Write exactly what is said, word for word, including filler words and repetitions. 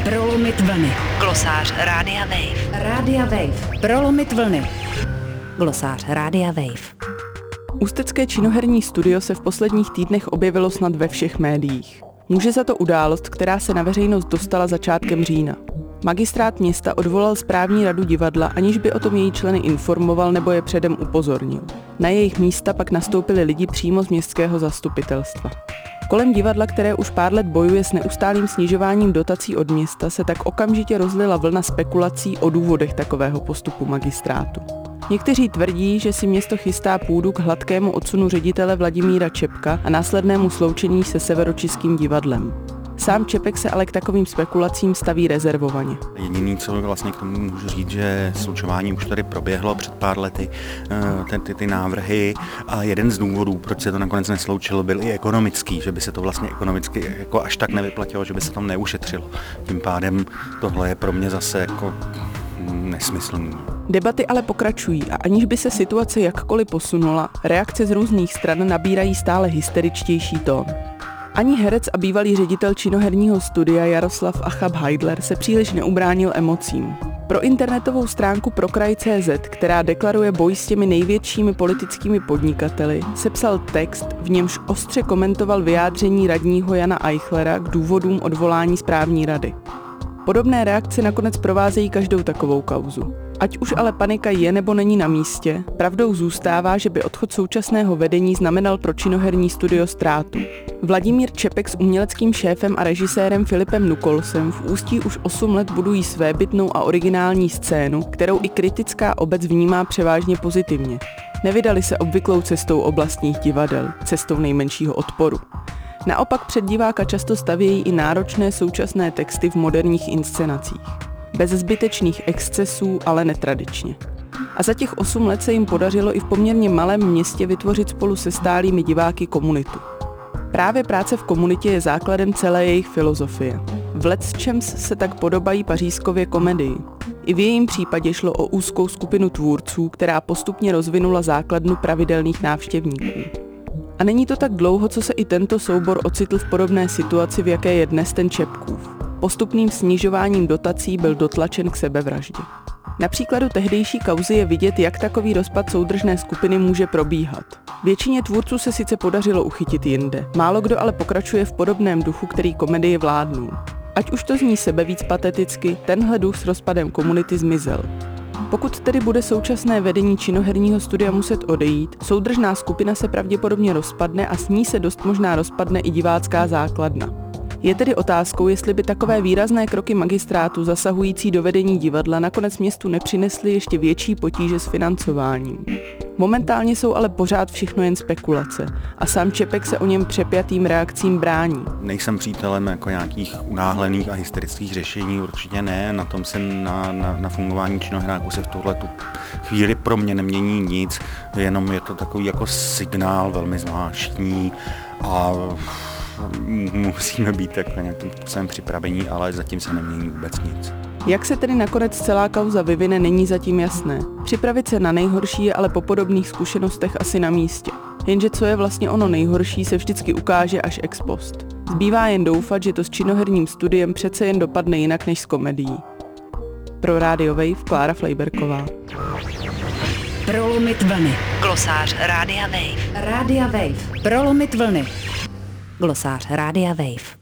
Prolomit vlny. Glosář Rádia Wave. Rádia Wave. Prolomit vlny. Glosář Rádia Wave. Ústecké činoherní studio se v posledních týdnech objevilo snad ve všech médiích. Může za to událost, která se na veřejnost dostala začátkem října. Magistrát města odvolal správní radu divadla, aniž by o tom její členy informoval nebo je předem upozornil. Na jejich místa pak nastoupili lidi přímo z městského zastupitelstva. Kolem divadla, které už pár let bojuje s neustálým snižováním dotací od města, se tak okamžitě rozlila vlna spekulací o důvodech takového postupu magistrátu. Někteří tvrdí, že si město chystá půdu k hladkému odsunu ředitele Vladimíra Čepka a následnému sloučení se Severočeským divadlem. Sám Čepek se ale k takovým spekulacím staví rezervovaně. Jediný, co vlastně k tomu můžu říct, že slučování už tady proběhlo před pár lety, ty, ty, ty návrhy, a jeden z důvodů, proč se to nakonec nesloučilo, byl i ekonomický, že by se to vlastně ekonomicky jako až tak nevyplatilo, že by se tam neušetřilo. Tím pádem tohle je pro mě zase jako nesmyslný. Debaty ale pokračují a aniž by se situace jakkoliv posunula, reakce z různých stran nabírají stále hysteričtější tón. Ani herec a bývalý ředitel činoherního studia Jaroslav Achab Heidler se příliš neubránil emocím. Pro internetovou stránku Prokraj tečka cé zet, která deklaruje boj s těmi největšími politickými podnikateli, sepsal text, v němž ostře komentoval vyjádření radního Jana Eichlera k důvodům odvolání správní rady. Podobné reakce nakonec provázejí každou takovou kauzu. Ať už ale panika je nebo není na místě, pravdou zůstává, že by odchod současného vedení znamenal pro činoherní studio ztrátu. Vladimír Čepek s uměleckým šéfem a režisérem Filipem Nukolsem v Ústí už osm let budují svébytnou a originální scénu, kterou i kritická obec vnímá převážně pozitivně. Nevydali se obvyklou cestou oblastních divadel, cestou nejmenšího odporu. Naopak před diváka často stavějí i náročné současné texty v moderních inscenacích. Bez zbytečných excesů, ale netradičně. A za těch osm let se jim podařilo i v poměrně malém městě vytvořit spolu se stálými diváky komunitu. Právě práce v komunitě je základem celé jejich filozofie. V lecčems se tak podobají pařížskově komedii. I v jejím případě šlo o úzkou skupinu tvůrců, která postupně rozvinula základnu pravidelných návštěvníků. A není to tak dlouho, co se i tento soubor ocitl v podobné situaci, v jaké je dnes ten Čepkův. Postupným snižováním dotací byl dotlačen k sebevraždě. Na příkladu tehdejší kauzy je vidět, jak takový rozpad soudržné skupiny může probíhat. Většině tvůrců se sice podařilo uchytit jinde, málo kdo ale pokračuje v podobném duchu, který komedii vládnul. Ať už to zní sebevíc pateticky, tenhle duch s rozpadem komunity zmizel. Pokud tedy bude současné vedení činoherního studia muset odejít, soudržná skupina se pravděpodobně rozpadne a s ní se dost možná rozpadne i divácká základna. Je tedy otázkou, jestli by takové výrazné kroky magistrátu zasahující do vedení divadla nakonec městu nepřinesly ještě větší potíže s financováním. Momentálně jsou ale pořád všechno jen spekulace a sám Čepek se o něm přepjatým reakcím brání. Nejsem přítelem jako nějakých unáhlených a hysterických řešení, určitě ne, na tom se na, na, na fungování činohráků se v tuhle tu chvíli pro mě nemění nic, jenom je to takový jako signál velmi zvláštní a musíme být tak nějakým způsobem připravení, ale zatím se nemění vůbec nic. Jak se tedy nakonec celá kauza vyvine, není zatím jasné. Připravit se na nejhorší je ale po podobných zkušenostech asi na místě. Jenže co je vlastně ono nejhorší, se vždycky ukáže až ex post. Zbývá jen doufat, že to s činoherním studiem přece jen dopadne jinak než s komedií. Pro Radio Wave Klára Flejberková. Prolomit vlny. Glosář Rádia Wave. Rádia Wave. Prolomit vlny. Glosář Rádia Wave.